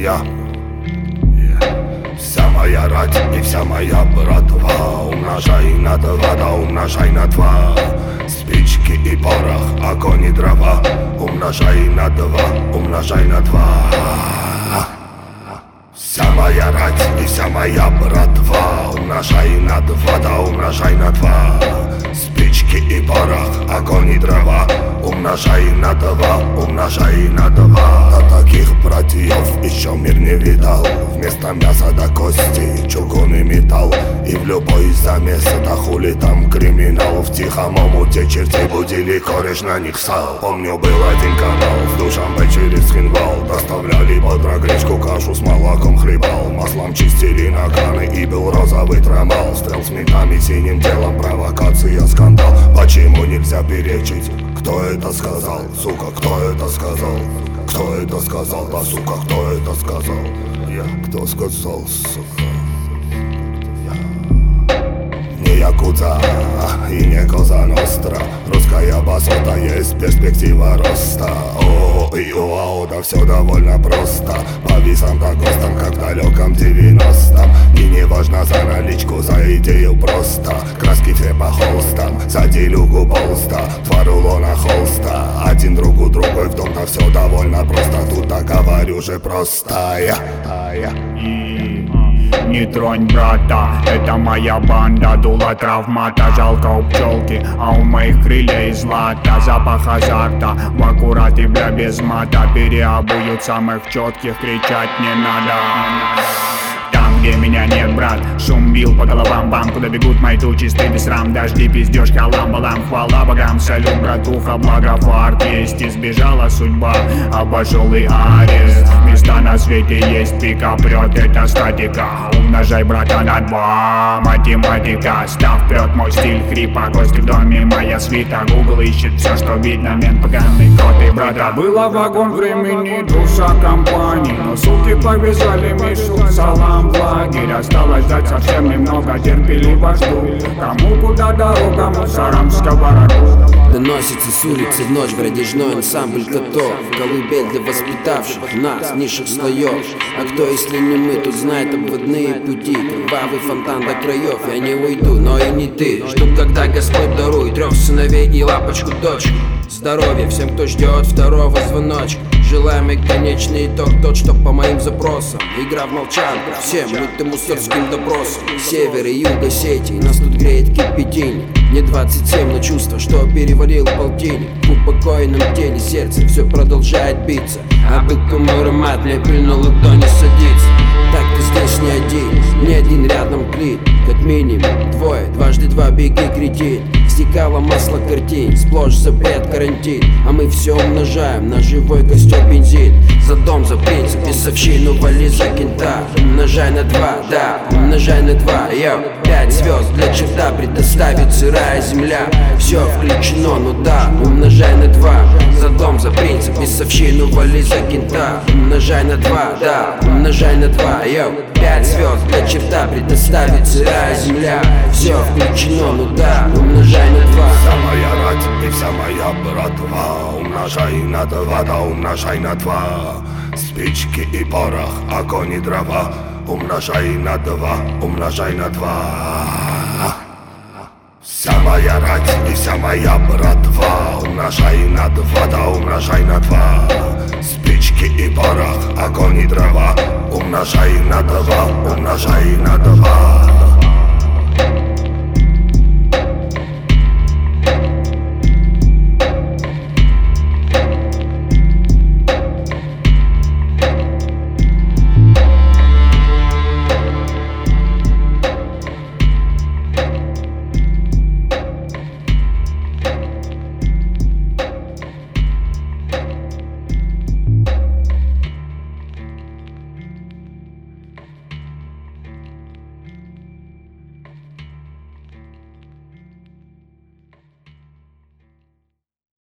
я. Вся моя рать и вся моя братва, умножай на два, да умножай на два. Спички и порох, огонь и дрова, умножай на два, умножай на два. Вся моя рать и вся моя братва, умножай на два, да умножай на два. Спички и порох, огонь и дрова, умножай на два, умножай на два. Да таких братьев еще мир не видал. Вместо мяса до кости чугун и металл. И в любой замес, да хули там криминал. В тихом омуте чертей будили, кореш на них сал. Помню, был один канал, в Душанбе через Хинвал. Доставляли под гречку, кашу с молоком хлебал. Маслом чистили наганы и был розовый трамал. Стрел с ментами, синим телом, провокация, скандал. Почему нельзя перечить? Кто это сказал? Сука, кто это сказал? Кто это сказал? Да, сука, кто это сказал? Я. Кто сказал, сука? Не якудза и не коза ностра. Русская басота, есть перспектива роста. О и ОАО, да все довольно просто. По висам да ГОСТам, как в далеком 90-м. И не важно за наличку, за идею просто. Краски все по холстам, за делюгу полста. Два рулона холста, один другу другой в дом. Да все довольно просто, тут так говорю же просто я. Не тронь брата, это моя банда. Дуло травмата, жалко у пчелки, а у моих крылья из злата. Запах азарта, в аккурат и бля без мата. Переобуют самых четких, кричать не надо. Там, где меня нет, брат, шум бил по головам бам. Куда бегут мои тучи, стыд и срам. Дожди, пиздеж, халам-балам, хвала богам. Салют, братуха, благо фарт есть. Избежала судьба, обошел и арест. Места на свете есть, пика прет, это статика. Умножай, брата, на два, математика. Став прет мой стиль хрипа, гости в доме, моя свита. Гугл ищет все, что видно, мент поганый кот и брата. Было вагон времени, душа компании. Но суки повязали Мишу, салам в лагерь. Осталось ждать совсем немного, терпеливо жду. Кому куда дорога, мусорам в сковороду. Доносится с улицы в ночь градежной ансамбль котов. Колыбель для воспитавших нас низших слоев. А кто, если не мы, тут знает обводные пути. Кровавый фонтан до краев, я не уйду, но и не ты. Жду, когда Господь дарует 3 сыновей и лапочку дочку. Здоровья всем, кто ждет второго звоночка. Желаемый конечный итог тот, что по моим запросам. Игра в молчанку, всем лютым мусорским допросам. Север и юг Осетии, нас тут греет кипятильник. Мне 27, но чувство, что перевалил полтинник. В упокоенном теле сердце все продолжает биться. А бык мой аромат мне прильнул, кто не садится. Так ты здесь не один, ни один рядом клин. Как минимум двое, дважды два беги кретин. Стекало масло картин, сплошь запрет карантин. А мы все умножаем на живой костер бензин. За дом, за принцип, бесовщину вали за кента. Умножай на 2, да, умножай на 2, йоу. 5 звезд для черта предоставит сырая земля. Все включено, ну да, умножай на 2. За дом, за принцип, бесовщину вали за кента. Умножай на 2, да, умножай на 2, йоу. 5 звезд для черта предоставит сырая земля. Все включено, ну да, умножай на 2. Вся моя рать и вся моя братва, умножай на 2, да умножай на 2. Спички и порох, огонь и дрова, умножай на 2, умножай на 2. Вся моя рать и вся моя братва, умножай на 2, да умножай на 2. Спички и порох, огонь и дрова, умножай на 2, умножай на 2.